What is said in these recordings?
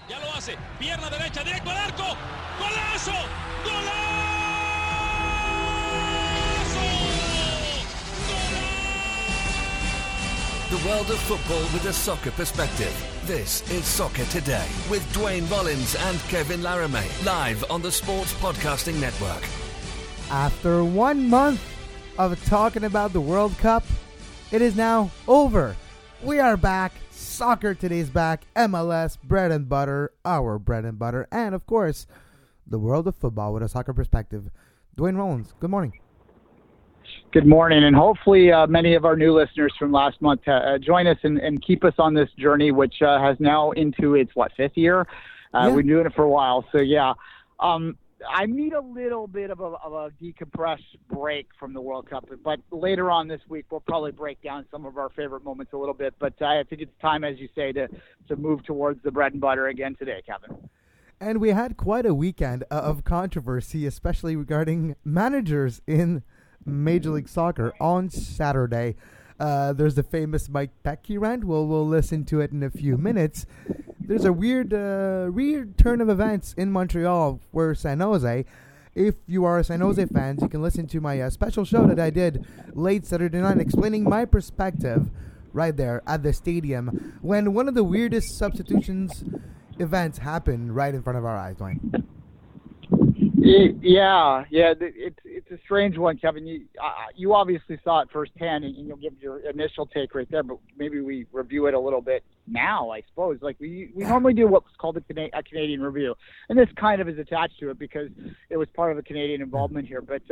Ya lo hace. Pierna derecha, directo al arco. ¡Golazo! ¡Golazo! The world of football with a soccer perspective. This is Soccer Today with Dwayne Rollins and Kevin Laramie, live on the Sports Podcasting Network. After 1 month of talking about the World Cup, it is now over. We are back. Soccer Today's back. MLS, bread and butter, our bread and butter, and of course, the world of football with a soccer perspective. Dwayne Rollins, good morning. Good morning, and hopefully many of our new listeners from last month join us and keep us on this journey, which has now into its, fifth year? Yeah. We've been doing it for a while, so yeah. I need a little bit of a decompressed break from the World Cup, but later on this week we'll probably break down some of our favorite moments a little bit, but I think it's time, as you say, to move towards the bread and butter again today, Kevin. And we had quite a weekend of controversy, especially regarding managers in Major League Soccer on Saturday. There's the famous Mike Petke rant. We'll listen to it in a few minutes. There's a weird turn of events in Montreal for San Jose. If you are a San Jose fan, you can listen to my special show that I did late Saturday night explaining my perspective right there at the stadium when one of the weirdest substitutions events happened right in front of our eyes, Dwayne. Yeah, it's a strange one, Kevin. You obviously saw it firsthand, and you'll give your initial take right there. But maybe we review it a little bit now, I suppose. Like we normally do what's called a Canadian review, and this kind of is attached to it because it was part of a Canadian involvement here. But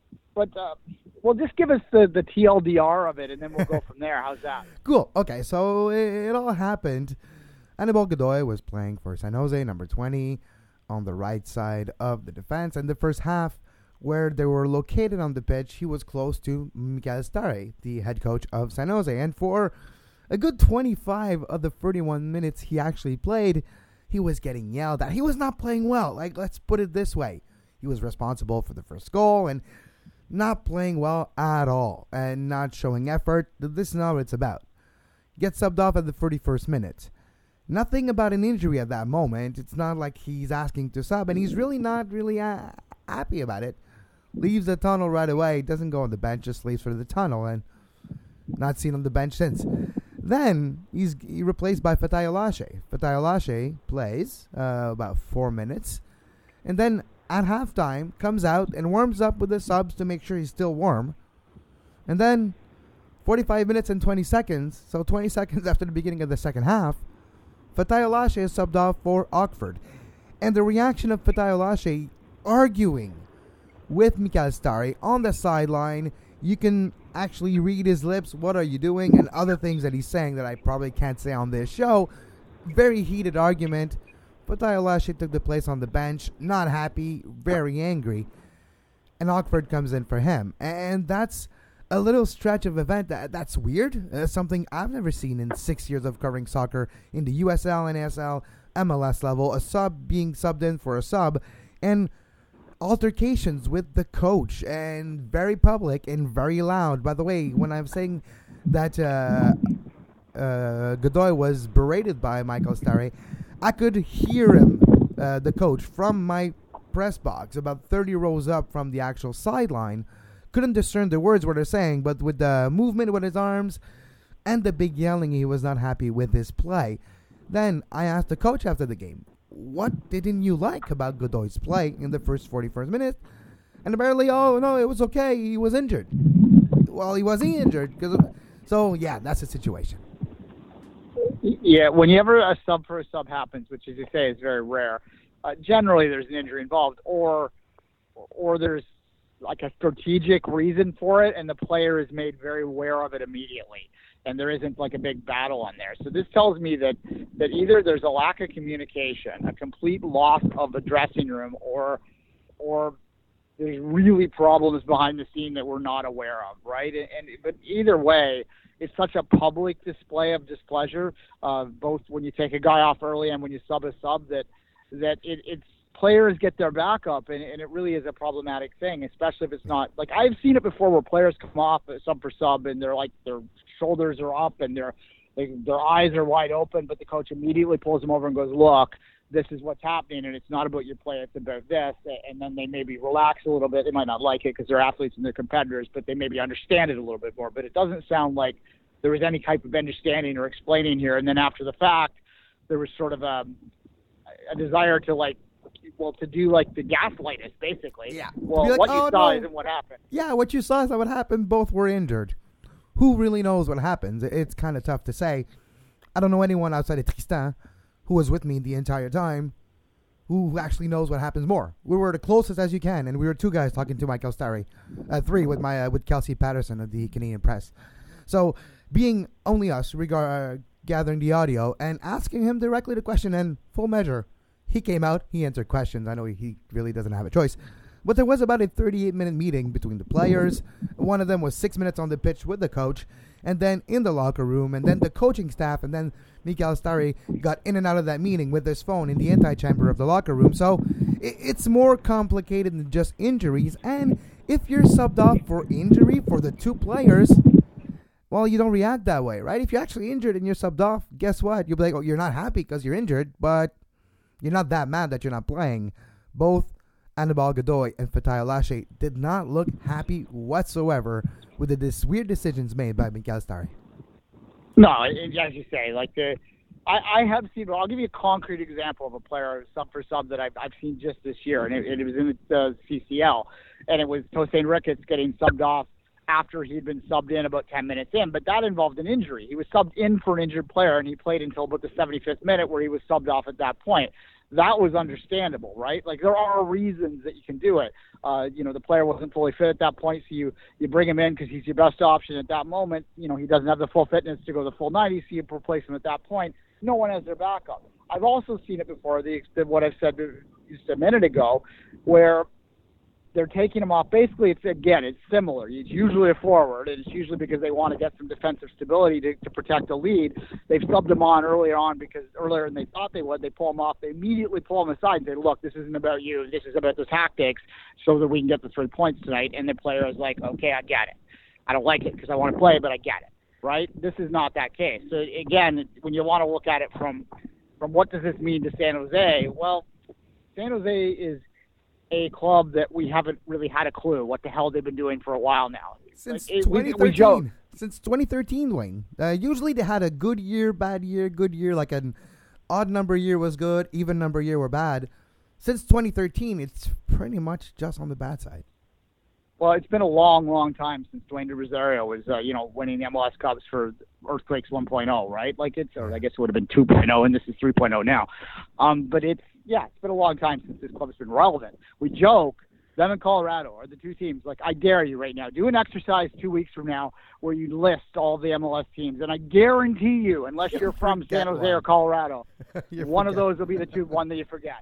well, just give us the TLDR of it, and then we'll go from there. How's that? Cool. Okay, so it all happened. Anibal Godoy was playing for San Jose, number 20. On the right side of the defense. And the first half, where they were located on the pitch, he was close to Miguel Stare, the head coach of San Jose. And for a good 25 of the 31 minutes he actually played, he was getting yelled at. He was not playing well. Like, let's put it this way. He was responsible for the first goal and not playing well at all and not showing effort. This is not what it's about. Gets subbed off at the 31st minute. Nothing about an injury at that moment. It's not like he's asking to sub, and he's really not happy about it. Leaves the tunnel right away. Doesn't go on the bench, just leaves for the tunnel, and not seen on the bench since. Then he's replaced by Fatai Alashe. Fatai Alashe plays about 4 minutes, and then at halftime comes out and warms up with the subs to make sure he's still warm. And then 45 minutes and 20 seconds, so 20 seconds after the beginning of the second half, Fatai Alashe is subbed off for Oxford. And the reaction of Fatai Alashe arguing with Miguel Stare on the sideline, you can actually read his lips, what are you doing, and other things that he's saying that I probably can't say on this show. Very heated argument. Fatai Alashe took the place on the bench, not happy, very angry. And Oxford comes in for him. And that's a little stretch of event that's weird. Something I've never seen in 6 years of covering soccer in the USL, NASL, MLS level. A sub being subbed in for a sub, and altercations with the coach, and very public and very loud. By the way, when I'm saying that Godoy was berated by Michael Stare, I could hear him, the coach, from my press box, about 30 rows up from the actual sideline. Couldn't discern the words what they're saying, but with the movement with his arms and the big yelling, he was not happy with his play. Then I asked the coach after the game, what didn't you like about Godoy's play in the first 41st minute? And apparently, oh, no, it was okay. He was injured. Well, he wasn't injured. So, yeah, that's the situation. Yeah, whenever a sub for a sub happens, which, as you say, is very rare, generally there's an injury involved, or there's like a strategic reason for it, and the player is made very aware of it immediately, and there isn't like a big battle on there. So this tells me that either there's a lack of communication, a complete loss of the dressing room, or there's really problems behind the scene that we're not aware of, right? But either way, it's such a public display of displeasure, both when you take a guy off early and when you sub a sub, that it's players get their back up, and it really is a problematic thing, especially if it's not, like, I've seen it before where players come off sub for sub and they're like, their shoulders are up and their eyes are wide open, but the coach immediately pulls them over and goes, look, this is what's happening, and it's not about your play, it's about this. And then they maybe relax a little bit. They might not like it because they're athletes and they're competitors, but they maybe understand it a little bit more. But it doesn't sound like there was any type of understanding or explaining here. And then after the fact, there was sort of a desire to to do the gaslight us, basically. Yeah. Well, like, what you saw no. isn't what happened. Yeah, what you saw is not what happened. Both were injured. Who really knows what happens? It's kind of tough to say. I don't know anyone outside of Tristan who was with me the entire time who actually knows what happens more. We were the closest as you can, and we were two guys talking to Michael Starry, three with with Kelsey Patterson of the Canadian Press. So being only us, gathering the audio and asking him directly the question, and full measure, he came out, he answered questions. I know he really doesn't have a choice. But there was about a 38-minute meeting between the players. One of them was 6 minutes on the pitch with the coach, and then in the locker room, and then the coaching staff, and then Michael Starry got in and out of that meeting with his phone in the antechamber of the locker room. So it's more complicated than just injuries. And if you're subbed off for injury for the two players, well, you don't react that way, right? If you're actually injured and you're subbed off, guess what? You'll be like, oh, you're not happy because you're injured, but you're not that mad that you're not playing. Both Anibal Godoy and Fatai Alashe did not look happy whatsoever with the weird decisions made by Michael Starry. No, as you say, I have seen. I'll give you a concrete example of a player sub for sub that I've seen just this year, and it was in the CCL, and it was Tosaint Ricketts getting subbed off after he'd been subbed in about 10 minutes in, but that involved an injury. He was subbed in for an injured player, and he played until about the 75th minute where he was subbed off at that point. That was understandable, right? There are reasons that you can do it. The player wasn't fully fit at that point, so you bring him in because he's your best option at that moment. He doesn't have the full fitness to go the full 90, so you replace him at that point. No one has their backup. I've also seen it before, what I've said just a minute ago, where they're taking him off. Basically, it's similar. It's usually a forward, and it's usually because they want to get some defensive stability to protect the lead. They've subbed him on earlier than they thought they would. They pull him off. They immediately pull him aside and say, look, this isn't about you. This is about the tactics so that we can get the 3 points tonight. And the player is like, okay, I get it. I don't like it because I want to play, but I get it, right? This is not that case. So, again, when you want to look at it from what does this mean to San Jose, well, San Jose is a club that we haven't really had a clue what the hell they've been doing for a while now. Since 2013. Since 2013, Wayne. Usually they had a good year, bad year, good year, like an odd number year was good, even number year were bad. Since 2013, it's pretty much just on the bad side. Well, it's been a long, long time since Dwayne De Rosario was, winning the MLS Cups for Earthquakes 1.0, right? Or I guess it would have been 2.0, and this is 3.0 now. But it's been a long time since this club has been relevant. We joke, them and Colorado are the two teams. I dare you right now, do an exercise 2 weeks from now where you list all the MLS teams, and I guarantee you, unless you're from San Jose or Colorado, one of those will be the one that you forget.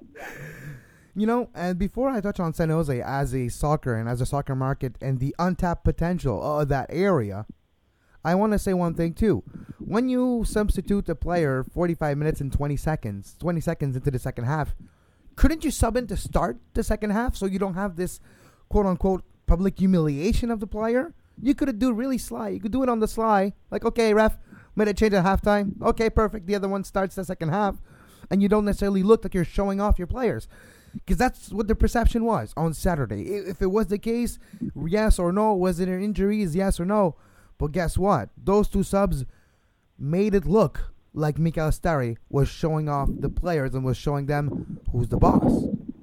Yeah. And before I touch on San Jose as a soccer market and the untapped potential of that area, I want to say one thing too. When you substitute a player 45 minutes and 20 seconds into the second half, couldn't you sub in to start the second half so you don't have this quote-unquote public humiliation of the player? You could do really sly. You could do it on the sly. Okay, ref, made a change at halftime. Okay, perfect. The other one starts the second half. And you don't necessarily look like you're showing off your players. Because that's what the perception was on Saturday. If it was the case, yes or no. Was it an injuries, yes or no? But guess what? Those two subs made it look like Michael Starry was showing off the players and was showing them who's the boss.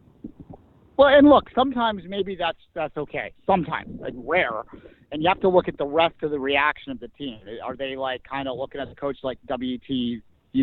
Well, and look, sometimes maybe that's okay. Sometimes, rare. And you have to look at the rest of the reaction of the team. Are they kind of looking at the coach like WT,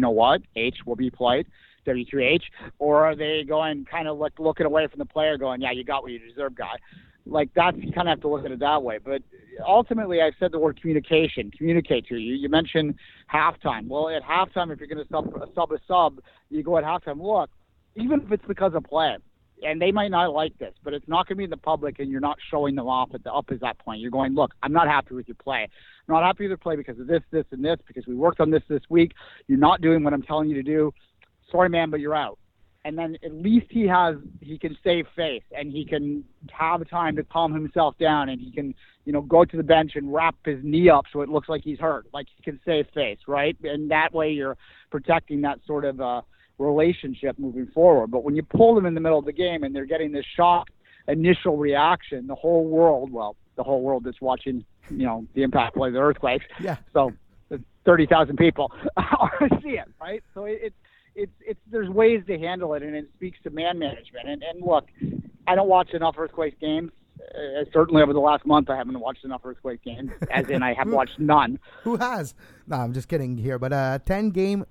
H will be played? W2H, or are they going kind of looking away from the player going, yeah, you got what you deserve, guy? That's, you kind of have to look at it that way. But ultimately, I've said the word communicate to you. You mentioned halftime. Well, at halftime, if you're going to sub, you go at halftime. Look, even if it's because of play, and they might not like this, but it's not going to be in the public, and you're not showing them up at that point. You're going, look, I'm not happy with your play. I'm not happy with your play because of this, and this, because we worked on this week. You're not doing what I'm telling you to do. Sorry, man, but you're out. And then at least he can save face, and he can have time to calm himself down, and he can, go to the bench and wrap his knee up so it looks like he's hurt. He can save face, right? And that way you're protecting that sort of relationship moving forward. But when you pull them in the middle of the game and they're getting this shock initial reaction, the whole world that's watching, the Impact play the Earthquakes. Yeah. So 30,000 people see it, right? So it's there's ways to handle it, and it speaks to man management. And look, I don't watch enough Earthquakes games. Certainly over the last month, I haven't watched enough Earthquake games, as in I have watched none. Who has? No, I'm just kidding here. But 10-game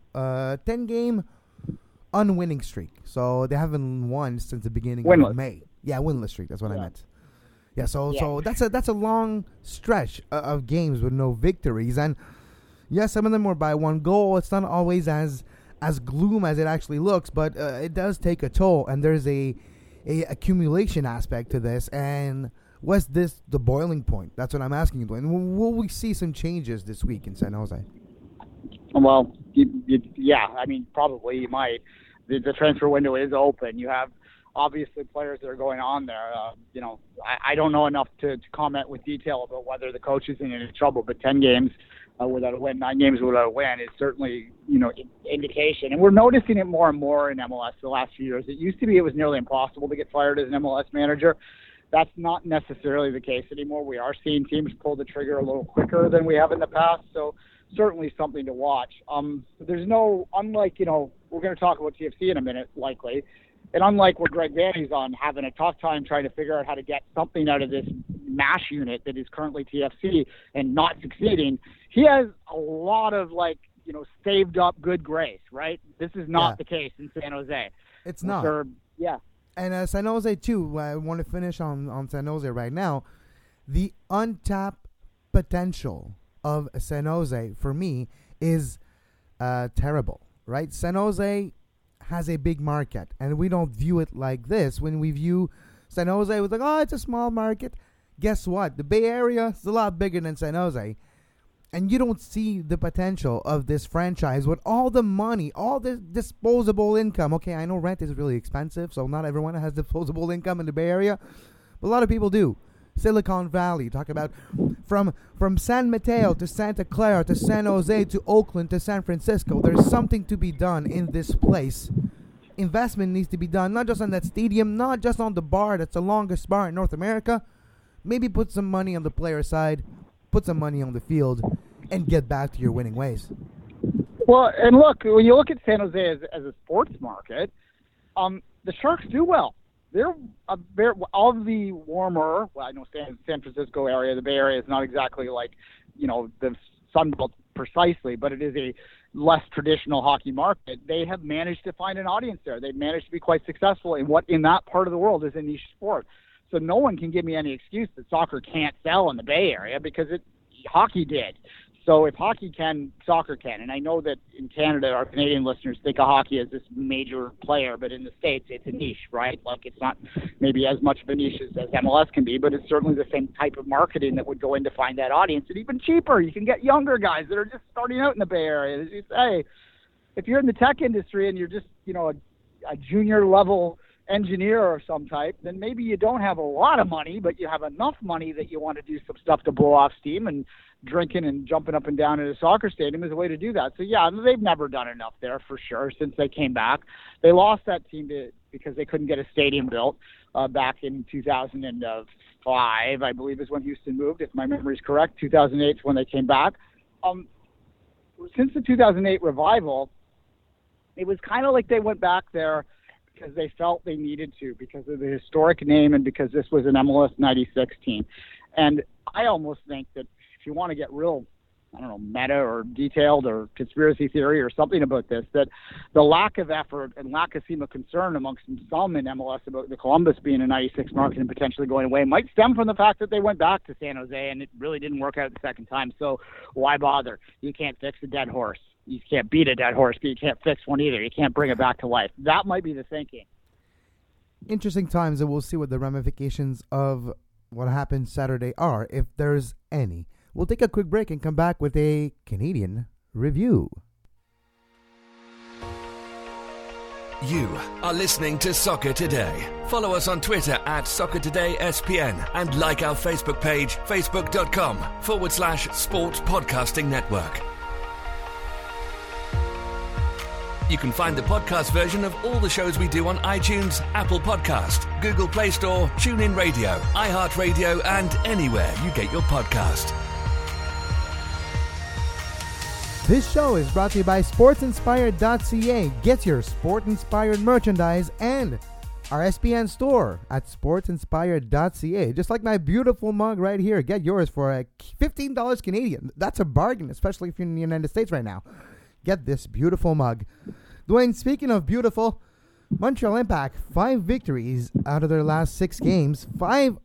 unwinning streak. So they haven't won since the beginning of May. Yeah, winless streak. That's what I meant. Yeah. So that's a long stretch of games with no victories, and yes, some of them were by one goal. It's not always as gloom as it actually looks, but it does take a toll, and there's a accumulation aspect to this. And was this the boiling point? That's what I'm asking you, Dwayne. Will we see some changes this week in San Jose? Well, yeah. I mean, probably you might. The transfer window is open. You have obviously players that are going on there. I don't know enough to comment with detail about whether the coach is in any trouble, but 10 games without a win, 9 games without a win is certainly, indication. And we're noticing it more and more in MLS the last few years. It used to be it was nearly impossible to get fired as an MLS manager. That's not necessarily the case anymore. We are seeing teams pull the trigger a little quicker than we have in the past. So certainly something to watch. There's no, unlike, we're going to talk about TFC in a minute, likely. And unlike where Greg Vanney's on having a tough time trying to figure out how to get something out of this MASH unit that is currently TFC and not succeeding, he has a lot of, saved up good grace, right? This is not the case in San Jose. It's not. Yeah. And San Jose, too, I want to finish on San Jose right now. The untapped potential of San Jose, for me, is terrible, right? San Jose has a big market, and we don't view it like this. When we view San Jose, we're like, it's a small market. Guess what? The Bay Area is a lot bigger than San Jose, and you don't see the potential of this franchise with all the money, all the disposable income. Okay, I know rent is really expensive, so not everyone has disposable income in the Bay Area, but a lot of people do. Silicon Valley, talk about from San Mateo to Santa Clara to San Jose to Oakland to San Francisco. There's something to be done in this place. Investment needs to be done, not just on that stadium, not just on the bar that's the longest bar in North America. Maybe put some money on the player side, put some money on the field, and get back to your winning ways. Well, and look, when you look at San Jose as a sports market, the Sharks do well. They're of the warmer, I know San Francisco area, the Bay Area is not exactly like, the Sun Belt precisely, but it is a less traditional hockey market. They have managed to find an audience there. They've managed to be quite successful in what in that part of the world is a niche sport. So no one can give me any excuse that soccer can't sell in the Bay Area because hockey did. So if hockey can, soccer can. And I know that in Canada, our Canadian listeners think of hockey as this major player, but in the States, it's a niche, right? Like it's not maybe as much of a niche as MLS can be, but it's certainly the same type of marketing that would go in to find that audience. And even cheaper, you can get younger guys that are just starting out in the Bay Area. As you say, if you're in the tech industry and you're just, a junior level engineer or some type, then maybe you don't have a lot of money, but you have enough money that you want to do some stuff to blow off steam, and drinking and jumping up and down at a soccer stadium is a way to do that. So yeah, they've never done enough there for sure since they came back. They lost that team because they couldn't get a stadium built back in 2005, I believe is when Houston moved, if my memory is correct. 2008 is when they came back. Since the 2008 revival, it was kind of like they went back there because they felt they needed to, because of the historic name and because this was an MLS 96 team. And I almost think that if you want to get real, meta or detailed or conspiracy theory or something about this, that the lack of effort and lack of concern amongst some in MLS about the Columbus being a 96 market and potentially going away might stem from the fact that they went back to San Jose and it really didn't work out the second time. So why bother? You can't fix a dead horse. You can't beat a dead horse, but you can't fix one either. You can't bring it back to life. That might be the thinking. Interesting times, and we'll see what the ramifications of what happened Saturday are, if there's any. We'll take a quick break and come back with a Canadian review. You are listening to Soccer Today. Follow us on Twitter at SoccerTodaySPN and like our Facebook page, facebook.com/Sports Podcasting Network. You can find the podcast version of all the shows we do on iTunes, Apple Podcast, Google Play Store, TuneIn Radio, iHeartRadio, and anywhere you get your podcast. This show is brought to you by SportsInspired.ca. Get your sport-inspired merchandise and our SPN store at SportsInspired.ca. Just like my beautiful mug right here. Get yours for $15 Canadian. That's a bargain, especially if you're in the United States right now. Get this beautiful mug. Dwayne, speaking of beautiful, Montreal Impact, 5 victories out of their last 6 games. 5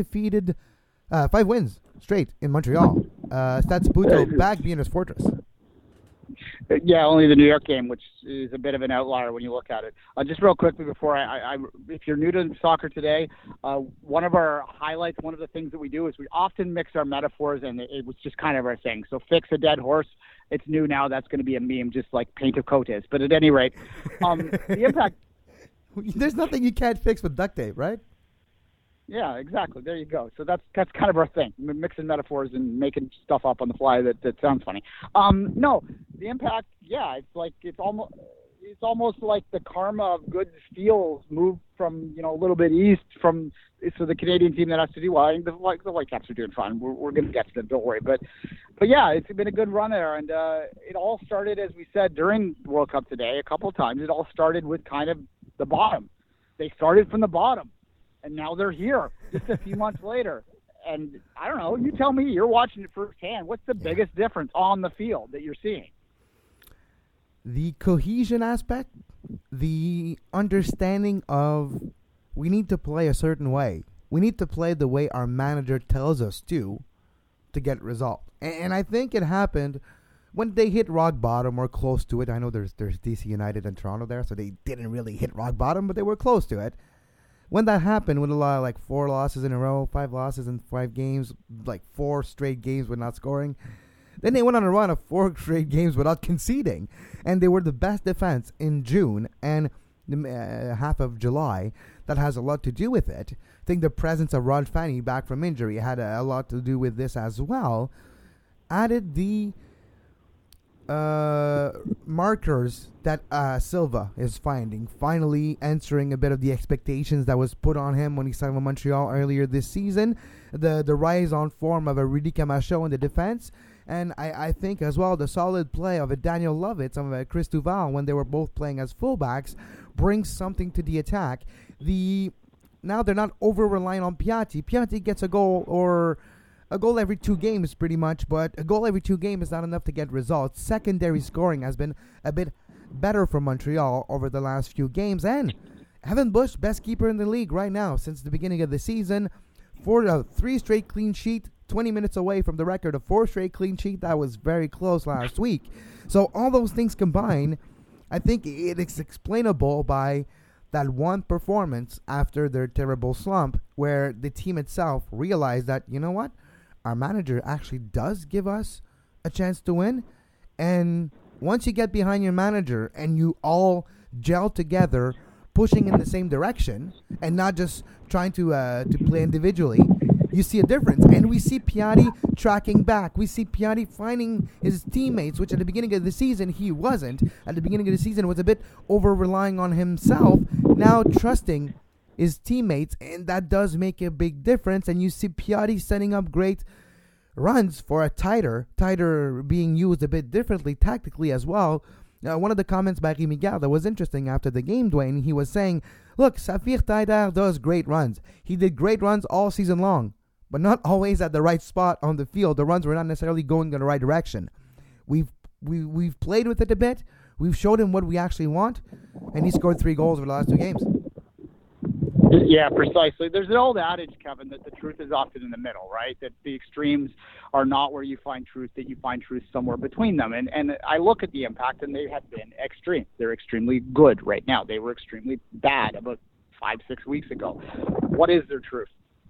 wins straight in Montreal. Stats Buto back being his fortress. Yeah, only the New York game, which is a bit of an outlier when you look at it. Just real quickly before if you're new to Soccer Today, one of our highlights, one of the things that we do is we often mix our metaphors, and it was just kind of our thing. So fix a dead horse. It's new now. That's going to be a meme, just like paint a coat is. But at any rate, the Impact. There's nothing you can't fix with duct tape, right? Yeah, exactly. There you go. So that's kind of our thing, mixing metaphors and making stuff up on the fly that sounds funny. No, the Impact. Yeah, it's almost like the karma of good steals moved from a little bit east from. So the Canadian team that has to do well. The Whitecaps are doing fine. We're going to get to them. Don't worry. But yeah, it's been a good run there, and it all started, as we said during the World Cup today, a couple of times. It all started with kind of the bottom. They started from the bottom. And now they're here just a few months later. And I don't know, you tell me, you're watching it firsthand. What's the biggest difference on the field that you're seeing? The cohesion aspect, the understanding of we need to play a certain way. We need to play the way our manager tells us to get results. And I think it happened when they hit rock bottom or close to it. I know there's DC United and Toronto there, so they didn't really hit rock bottom, but they were close to it. When that happened, with a lot of 4 losses in a row, 5 losses in 5 games, 4 straight games with not scoring, then they went on a run of 4 straight games without conceding, and they were the best defense in June and the half of July. That has a lot to do with it. I think the presence of Rod Fanny back from injury had a lot to do with this as well. Added the markers that Silva is finding, finally answering a bit of the expectations that was put on him when he signed with Montreal earlier this season. The rise on form of a Rudy Camacho in the defense, and I think as well the solid play of a Daniel Lovitz and a Chris Duval when they were both playing as fullbacks brings something to the attack. Now they're not over-reliant on Piatti. Piatti gets a goal or a goal every 2 games pretty much, but a goal every 2 games is not enough to get results. Secondary scoring has been a bit better for Montreal over the last few games. And Evan Bush, best keeper in the league right now since the beginning of the season. 3 straight clean sheet, 20 minutes away from the record of 4 straight clean sheet. That was very close last week. So all those things combined, I think it is explainable by that one performance after their terrible slump where the team itself realized that, you know what? Our manager actually does give us a chance to win. And once you get behind your manager and you all gel together, pushing in the same direction and not just trying to play individually, you see a difference. And we see Piatti tracking back. We see Piatti finding his teammates, which at the beginning of the season he wasn't. At the beginning of the season was a bit over-relying on himself. Now trusting his teammates, and that does make a big difference. And you see Piatti setting up great runs for a tighter being used a bit differently tactically as well. One of the comments by Rémi Garde that was interesting after the game, Dwayne, he was saying, look, Safir Taider does great runs. He did great runs all season long, but not always at the right spot on the field. The runs were not necessarily going in the right direction. We've played with it a bit. We've showed him what we actually want, and he scored 3 goals over the last 2 games. Yeah, precisely. There's an old adage, Kevin, that the truth is often in the middle, right? That the extremes are not where you find truth, that you find truth somewhere between them. And I look at the Impact, and they have been extreme. They're extremely good right now. They were extremely bad about 5-6 weeks ago. What is their truth?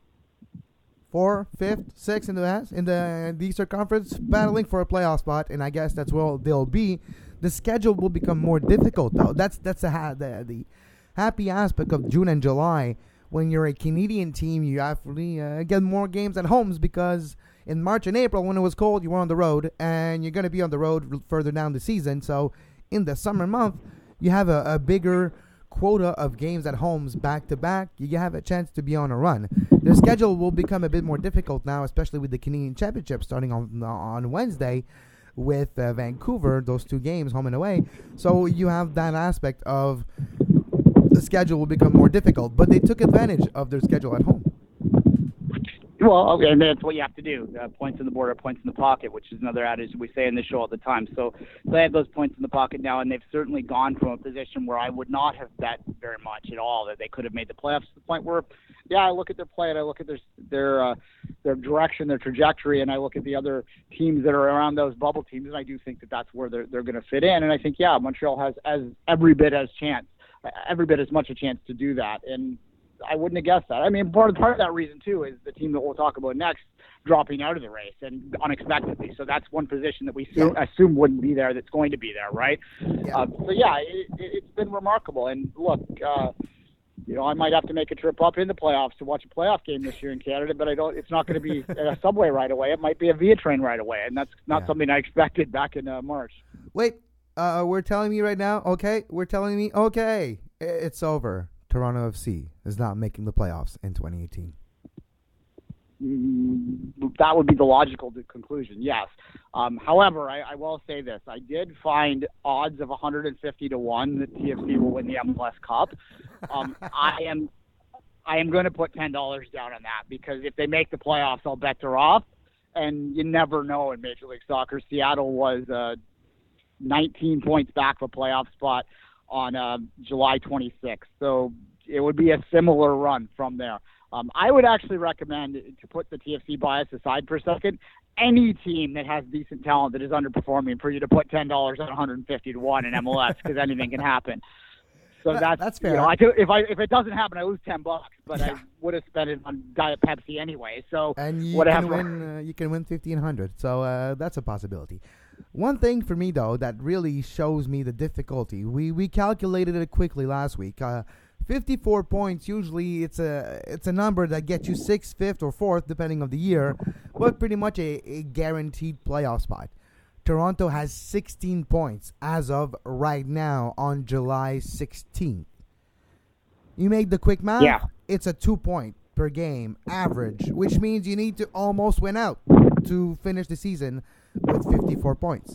4th, 5th, 6th in the Eastern Conference, battling for a playoff spot, and I guess that's where they'll be. The schedule will become more difficult, though. That's the happy aspect of June and July. When you're a Canadian team, you actually get more games at homes, because in March and April, when it was cold, you were on the road, and you're going to be on the road further down the season. So in the summer month, you have a bigger quota of games at homes back to back. You have a chance to be on a run. Their schedule will become a bit more difficult now, especially with the Canadian Championship starting on Wednesday with Vancouver, those 2 games, home and away. So you have that aspect of the schedule will become more difficult, but they took advantage of their schedule at home. Well, and that's what you have to do. Points in the board are points in the pocket, which is another adage we say in the show all the time. So they have those points in the pocket now, and they've certainly gone from a position where I would not have bet very much at all that they could have made the playoffs to the point where, yeah, I look at their play and I look at their direction, their trajectory, and I look at the other teams that are around those bubble teams, and I do think that that's where they're going to fit in. And I think, yeah, Montreal has every bit as much a chance to do that. And I wouldn't have guessed that. I mean, part of that reason, too, is the team that we'll talk about next dropping out of the race and unexpectedly. So that's one position that we assume wouldn't be there that's going to be there, right? Yeah. It's been remarkable. And look, I might have to make a trip up in the playoffs to watch a playoff game this year in Canada, but it's not going to be a subway right away. It might be a Via train right away, and that's not something I expected back in March. Wait, we're telling me right now, okay, it's over. Toronto FC is not making the playoffs in 2018. That would be the logical conclusion, yes. However, I will say this. I did find odds of 150 to 1 that TFC will win the MLS Cup. I am going to put $10 down on that because if they make the playoffs, all bets are off. And you never know in Major League Soccer. Seattle was 19 points back for a playoff spot on July 26th. So it would be a similar run from there. I would actually recommend, to put the TFC bias aside for a second, any team that has decent talent that is underperforming for you to put $10 on 150 to 1 in MLS because anything can happen. So that's fair. If it doesn't happen, I lose $10, but I would have spent it on Diet Pepsi anyway. So and you can win 1,500. So that's a possibility. One thing for me though that really shows me the difficulty. We calculated it quickly last week. 54 points. Usually it's a number that gets you 6th, 5th, or 4th depending on the year, but pretty much a guaranteed playoff spot. Toronto has 16 points as of right now on July 16th. You make the quick math, It's a 2-point per game average, which means you need to almost win out to finish the season with 54 points.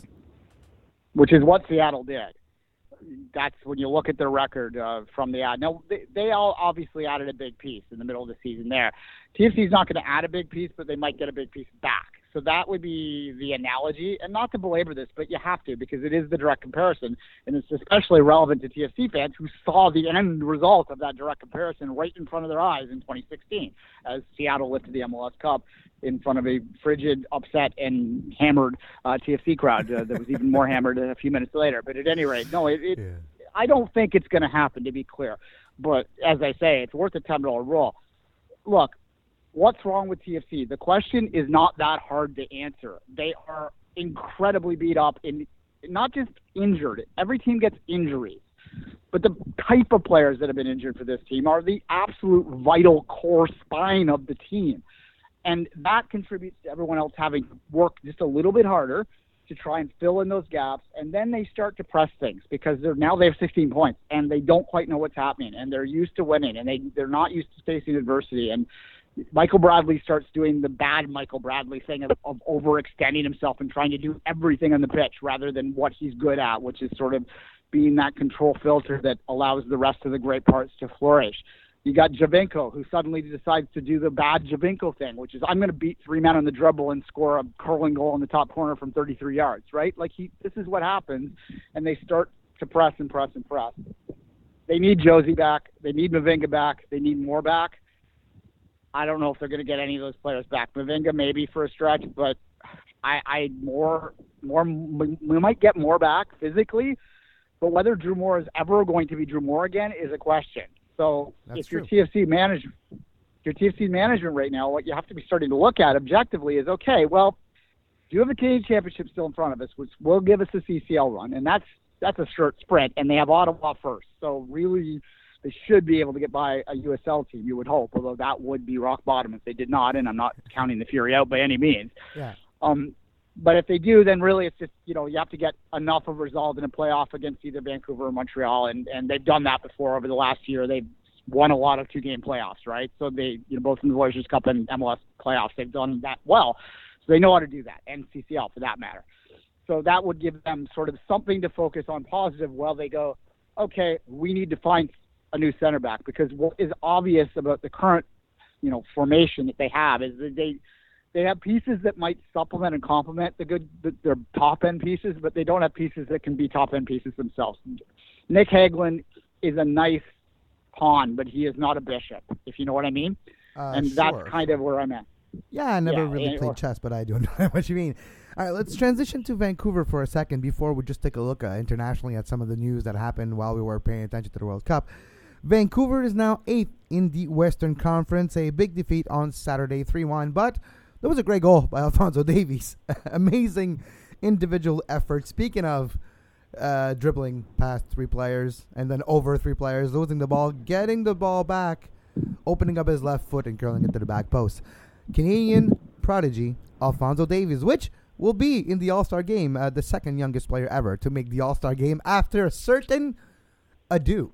Which is what Seattle did. That's when you look at their record from the ad. Now, they all obviously added a big piece in the middle of the season there. TFC's not going to add a big piece, but they might get a big piece back. So that would be the analogy. And not to belabor this, but you have to because it is the direct comparison. And it's especially relevant to TFC fans who saw the end result of that direct comparison right in front of their eyes in 2016 as Seattle lifted the MLS Cup in front of a frigid, upset, and hammered TFC crowd that was even more hammered a few minutes later. But at any rate, no, I don't think it's going to happen, to be clear. But as I say, it's worth a $10 roll. Look, what's wrong with TFC? The question is not that hard to answer. They are incredibly beat up and not just injured. Every team gets injuries. But the type of players that have been injured for this team are the absolute vital core spine of the team. And that contributes to everyone else having to work just a little bit harder to try and fill in those gaps. And then they start to press things because they have 16 points and they don't quite know what's happening. And they're used to winning and they're not used to facing adversity. And Michael Bradley starts doing the bad Michael Bradley thing of overextending himself and trying to do everything on the pitch rather than what he's good at, which is sort of being that control filter that allows the rest of the great parts to flourish. You got Giovinco, who suddenly decides to do the bad Giovinco thing, which is I'm going to beat 3 men on the dribble and score a curling goal in the top corner from 33 yards, right? This is what happens, and they start to press and press and press. They need Josie back. They need Mavinga back. They need more back. I don't know if they're going to get any of those players back. Mavinga maybe for a stretch, but we might get more back physically, but whether Drew Moore is ever going to be Drew Moore again is a question. So if your TFC management right now, what you have to be starting to look at objectively is, okay, well, do you have a Canadian Championship still in front of us, which will give us a CCL run, and that's a short sprint, and they have Ottawa first. So really, they should be able to get by a USL team, you would hope, although that would be rock bottom if they did not, and I'm not counting the Fury out by any means. Yeah. But if they do, then really it's just, you have to get enough of a result in a playoff against either Vancouver or Montreal. And they've done that before over the last year. They've won a lot of 2-game playoffs, right? So they, both in the Voyageurs Cup and MLS playoffs, they've done that well. So they know how to do that, and CCL for that matter. So that would give them sort of something to focus on positive while they go, okay, we need to find a new center back, because what is obvious about the current, formation that they have is that they have pieces that might supplement and complement their top-end pieces, but they don't have pieces that can be top-end pieces themselves. Nick Hagelin is a nice pawn, but he is not a bishop, if you know what I mean. And sure. that's kind of where I'm at. Yeah, I never really played chess, but I do know what you mean. All right, let's transition to Vancouver for a second before we just take a look internationally at some of the news that happened while we were paying attention to the World Cup. Vancouver is now 8th in the Western Conference, a big defeat on Saturday, 3-1, but there was a great goal by Alphonso Davies. Amazing individual effort. Speaking of dribbling past 3 players and then over 3 players, losing the ball, getting the ball back, opening up his left foot and curling it to the back post. Canadian prodigy Alphonso Davies, which will be in the All-Star game, the second youngest player ever to make the All-Star game after a certain Adu.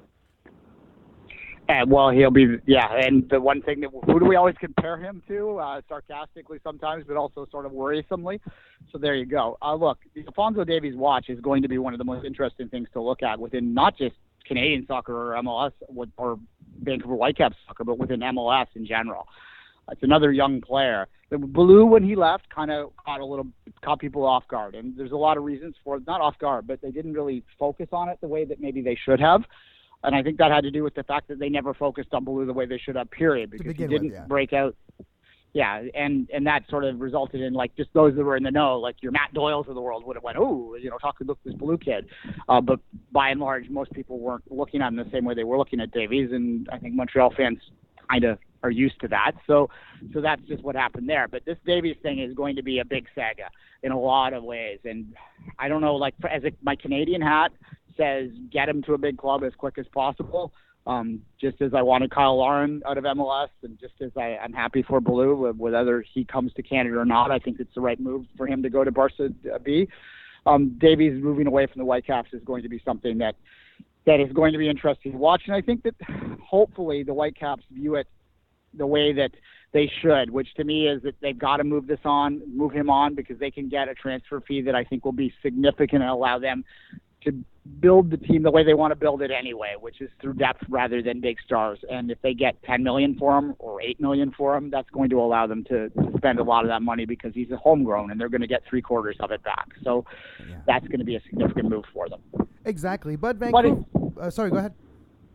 Well, he'll be, and the one thing who do we always compare him to, sarcastically sometimes, but also sort of worrisomely? So there you go. Look, the Alphonso Davies watch is going to be one of the most interesting things to look at within not just Canadian soccer or MLS or Vancouver Whitecaps soccer, but within MLS in general. It's another young player. The Blue, when he left, kind of caught people off guard, and there's a lot of reasons for it. Not off guard, but they didn't really focus on it the way that maybe they should have. And I think that had to do with the fact that they never focused on Blue the way they should have, period, because he didn't break out. Yeah, and that sort of resulted in, just those that were in the know, like your Matt Doyles of the world would have went, look, this Blue kid. But by and large, most people weren't looking at him the same way they were looking at Davies, and I think Montreal fans kind of are used to that. So that's just what happened there. But this Davies thing is going to be a big saga in a lot of ways. And I don't know, my Canadian hat says get him to a big club as quick as possible. Just as I wanted Kyle Lauren out of MLS, and just as I'm happy for Blue, whether he comes to Canada or not, I think it's the right move for him to go to Barca B. Davies moving away from the Whitecaps is going to be something that is going to be interesting to watch. And I think that hopefully the Whitecaps view it the way that they should, which to me is that they've got to move him on, because they can get a transfer fee that I think will be significant and allow them to build the team the way they want to build it anyway, which is through depth rather than big stars. And if they get $10 million for him or $8 million for him, that's going to allow them to spend a lot of that money, because he's a homegrown and they're going to get 3/4 of it back. So that's going to be a significant move for them. Exactly. But Vancouver, sorry, go ahead.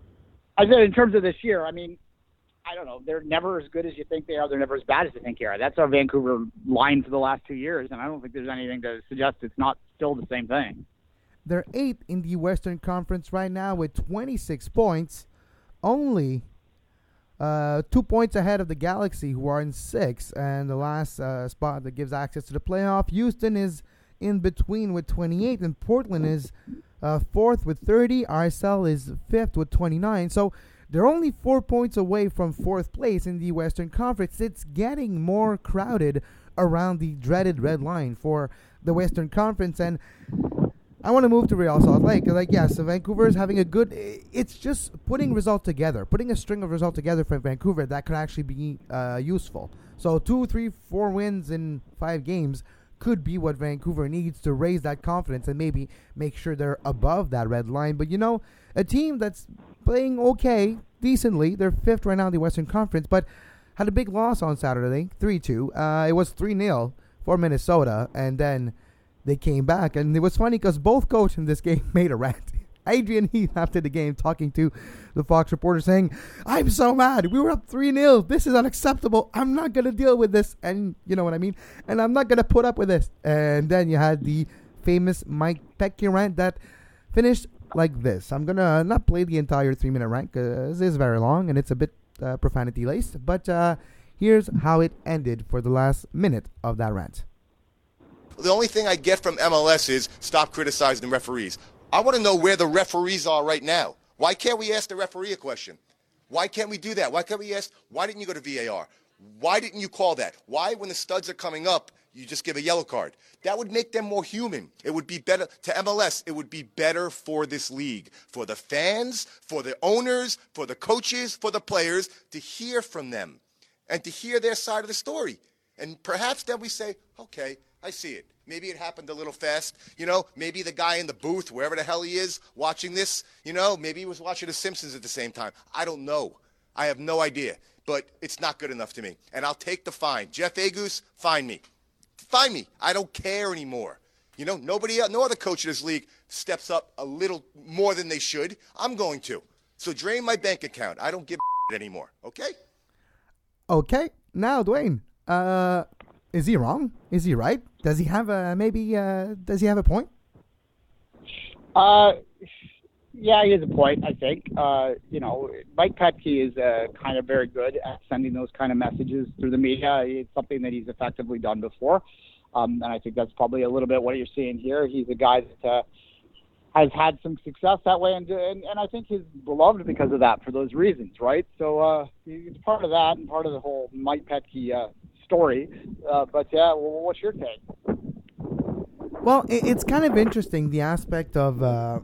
I said in terms of this year, I mean, I don't know. They're never as good as you think they are. They're never as bad as you think they are. That's our Vancouver line for the last 2 years, and I don't think there's anything to suggest it's not still the same thing. They're 8th in the Western Conference right now with 26 points, only 2 points ahead of the Galaxy, who are in 6th, and the last spot that gives access to the playoff. Houston is in between with 28, and Portland is 4th with 30. RSL is 5th with 29. So they're only 4 points away from 4th place in the Western Conference. It's getting more crowded around the dreaded red line for the Western Conference, and I want to move to Real Salt Lake. So Vancouver is having a good... It's just putting results together, putting a string of results together for Vancouver that could actually be useful. So 2, 3, 4 wins in 5 games could be what Vancouver needs to raise that confidence and maybe make sure they're above that red line. But, a team that's playing okay, decently, they're 5th right now in the Western Conference, but had a big loss on Saturday, 3-2. It was 3-0 for Minnesota, and then they came back. And it was funny because both coaches in this game made a rant. Adrian Heath, after the game, talking to the Fox reporter, saying, I'm so mad. We were up 3-0. This is unacceptable. I'm not going to deal with this. And you know what I mean? And I'm not going to put up with this. And then you had the famous Mike Petke rant that finished like this. I'm going to not play the entire 3-minute rant because it's very long and it's a bit profanity-laced. But here's how it ended for the last minute of that rant. The only thing I get from MLS is stop criticizing the referees. I want to know where the referees are right now. Why can't we ask the referee a question? Why can't we do that? Why can't we ask, why didn't you go to VAR? Why didn't you call that? Why, when the studs are coming up, You just give a yellow card. That would make them more human. It would be better to MLS. It would be better for this league, for the fans, for the owners, for the coaches, for the players, to hear from them and to hear their side of the story. And perhaps then we say, okay, I see it. Maybe it happened a little fast. Maybe the guy in the booth, wherever the hell he is, watching this, maybe he was watching The Simpsons at the same time. I don't know. I have no idea. But it's not good enough to me. And I'll take the fine. Jeff Agus, fine me. Fine me. I don't care anymore. Nobody else, no other coach in this league steps up a little more than they should. I'm going to. So drain my bank account. I don't give a anymore. Okay? Okay. Now, Dwayne, is he wrong? Is he right? Does he have does he have a point? Yeah, he has a point, I think. Mike Petke is kind of very good at sending those kind of messages through the media. It's something that he's effectively done before. And I think that's probably a little bit what you're seeing here. He's a guy that has had some success that way, and I think he's beloved because of that for those reasons, right? So he's part of that and part of the whole Mike Petke story. But, yeah, well, what's your take? Well, it's kind of interesting, the aspect of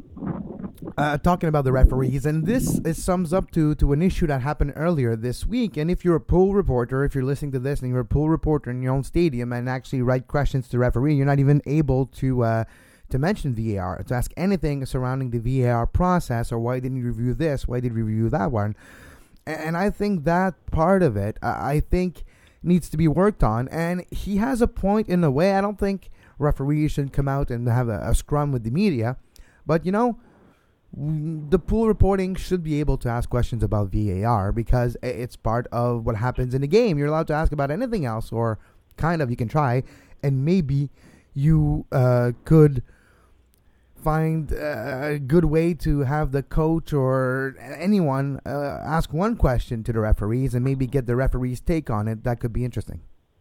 talking about the referees, and this sums up to an issue that happened earlier this week. And if you're a pool reporter, if you're listening to this and you're a pool reporter in your own stadium and actually write questions to the referee, you're not even able to mention VAR, to ask anything surrounding the VAR process, or why didn't you review this, why did you review that one. And I think that part of it, I think, needs to be worked on. And he has a point in a way. I don't think referees should come out and have a scrum with the media, but the pool reporting should be able to ask questions about VAR because it's part of what happens in the game. You're allowed to ask about anything else, or kind of, you can try, and maybe you could find a good way to have the coach or anyone ask one question to the referees and maybe get the referee's take on it. That could be interesting.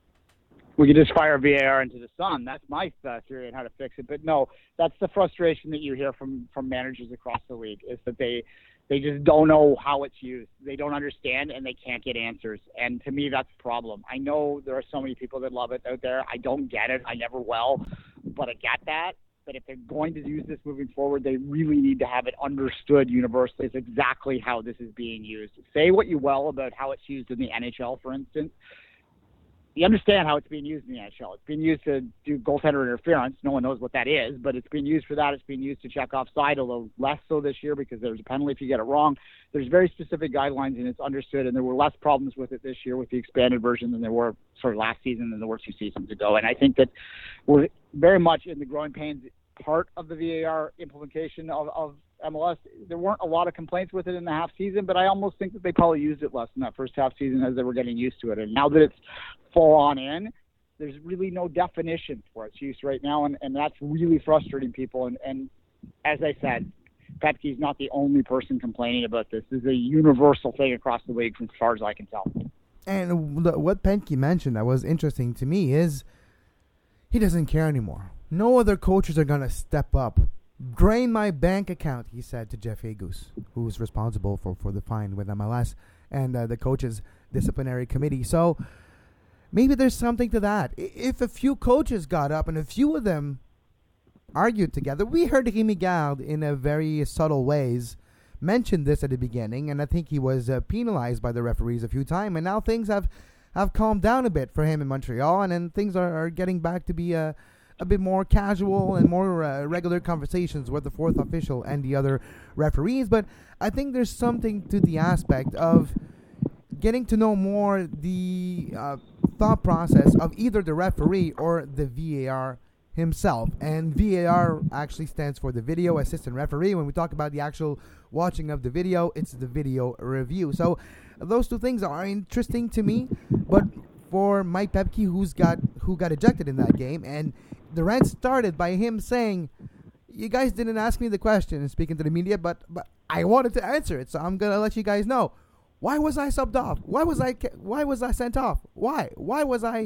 We could just fire VAR into the sun. That's my theory on how to fix it. But no, that's the frustration that you hear from managers across the league, is that they just don't know how it's used. They don't understand, and they can't get answers. And to me, that's a problem. I know there are so many people that love it out there. I don't get it. I never will. But I get that. But if they're going to use this moving forward, they really need to have it understood universally is exactly how this is being used. Say what you will about how it's used in the NHL, for instance. You understand how it's being used in the NHL. It's being used to do goaltender interference. No one knows what that is, but it's being used for that. It's being used to check offside, although less so this year because there's a penalty if you get it wrong. There's very specific guidelines, and it's understood, and there were less problems with it this year with the expanded version than there were last season than there were 2 seasons ago. And I think that we're very much in the growing pains part of the VAR implementation of MLS. There weren't a lot of complaints with it in the half season, but I almost think that they probably used it less in that first half season as they were getting used to it. And now that it's full on in, there's really no definition for its use right now, and that's really frustrating people. And as I said, Petke's not the only person complaining about this. This is a universal thing across the league, as far as I can tell. And what Petke mentioned that was interesting to me is he doesn't care anymore. No other coaches are going to step up. Drain my bank account, he said to Jeff Agus, who's responsible for the fine with MLS and the coaches' disciplinary committee. So maybe there's something to that. If a few coaches got up and a few of them argued together, we heard Rémi Garde in a very subtle ways mention this at the beginning, and I think he was penalized by the referees a few times, and now things have calmed down a bit for him in Montreal, and then things are getting back to be a bit more casual and more regular conversations with the fourth official and the other referees. But I think there's something to the aspect of getting to know more the thought process of either the referee or the VAR himself. And VAR actually stands for the video assistant referee. When we talk about the actual watching of the video, it's the video review. So those two things are interesting to me. But for Mike Petke, who got ejected in that game, and the rant started by him saying, "You guys didn't ask me the question," and speaking to the media, but I wanted to answer it, so I'm gonna let you guys know. Why was I subbed off? Why was I sent off? Why was I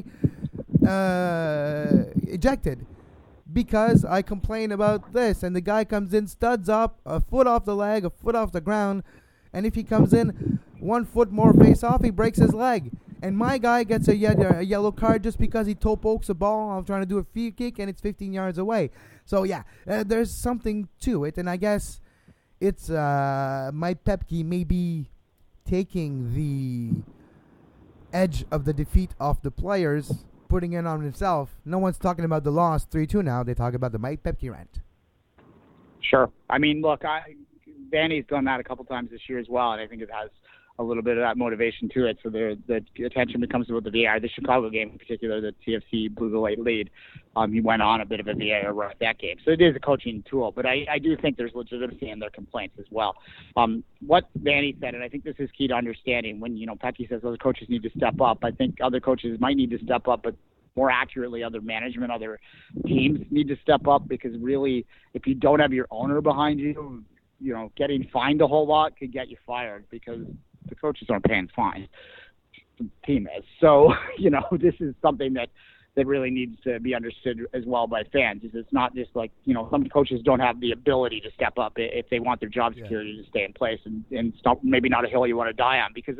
ejected? Because I complained about this, and the guy comes in, studs up, a foot off the leg, a foot off the ground, and if he comes in 1 foot more face off, he breaks his leg. and my guy gets a yellow card just because he toe pokes a ball. I'm trying to do a free kick, and it's 15 yards away. So, yeah, there's something to it, and I guess it's Mike Pepke maybe taking the edge of the defeat off the players, putting it on himself. No one's talking about the loss 3-2 now. They talk about the Mike Pepke rant. Sure. I mean, look, Vanny's done that a couple times this year as well, and I think it has a little bit of that motivation to it. So the attention becomes about the VAR. The Chicago game in particular, the TFC blew the late lead. He went on a bit of a VAR run at that game. So it is a coaching tool, but I do think there's legitimacy in their complaints as well. What Vanny said, and I think this is key to understanding, when, Pepke says other coaches need to step up, I think other coaches might need to step up, but more accurately, other management, other teams need to step up, because really, if you don't have your owner behind you, getting fined a whole lot could get you fired, because the coaches aren't paying fines. The team is. So, this is something that really needs to be understood as well by fans. It's not just like, some coaches don't have the ability to step up if they want their job security to stay in place, and stop, maybe not a hill you want to die on, because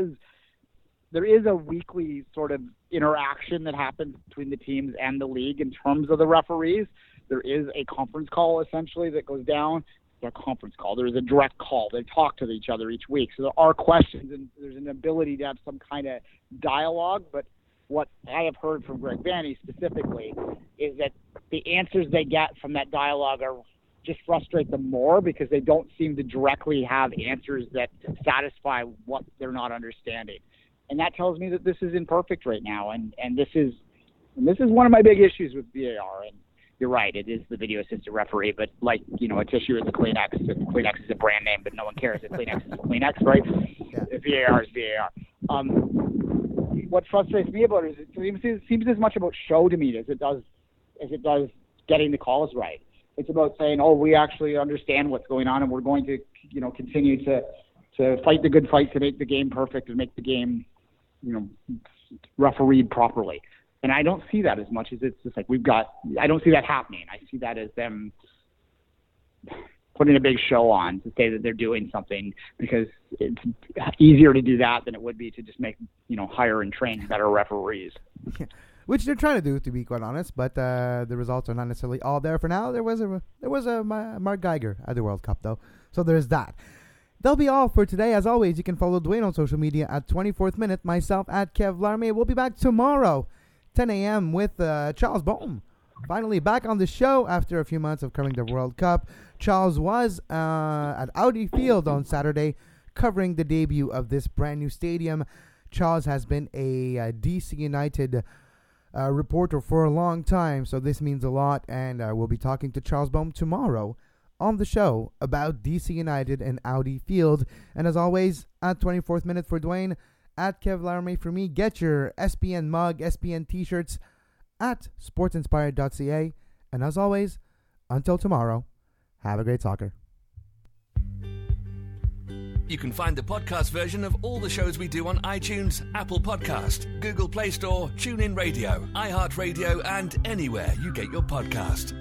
there is a weekly sort of interaction that happens between the teams and the league in terms of the referees. There is a conference call essentially that goes down. A conference call. There's a direct call. They talk to each other each week. So there are questions, and there's an ability to have some kind of dialogue. But what I have heard from Greg Vanny specifically is that the answers they get from that dialogue are just frustrate them more, because they don't seem to directly have answers that satisfy what they're not understanding. And that tells me that this is imperfect right now. And this is one of my big issues with VAR. And you're right, it is the video assistant referee, but like, a tissue is a Kleenex, and Kleenex is a brand name, but no one cares if Kleenex is a Kleenex, right? Yeah. VAR is VAR. What frustrates me about it is it seems as much about show to me as it does getting the calls right. It's about saying, we actually understand what's going on, and we're going to, continue to fight the good fight to make the game perfect and make the game, refereed properly. And I don't see that as much as it's just like I don't see that happening. I see that as them putting a big show on to say that they're doing something, because it's easier to do that than it would be to just make, hire and train better referees. Yeah. Which they're trying to do, to be quite honest, but the results are not necessarily all there for now. There was a Mark Geiger at the World Cup, though, so there's that. That'll be all for today. As always, you can follow Dwayne on social media at 24th Minute, myself at Kev Larme. We'll be back tomorrow, 10 a.m. with Charles Bohm. Finally back on the show after a few months of covering the World Cup. Charles was at Audi Field on Saturday covering the debut of this brand new stadium. Charles has been a DC United reporter for a long time, so this means a lot, and we'll be talking to Charles Bohm tomorrow on the show about DC United and Audi Field. And as always, at 24th Minute for Dwayne, at Kev Larme for me. Get your SPN mug, SPN t-shirts at sportsinspired.ca. And as always, until tomorrow, have a great soccer. You can find the podcast version of all the shows we do on iTunes, Apple Podcast, Google Play Store, TuneIn Radio, iHeartRadio, and anywhere you get your podcast.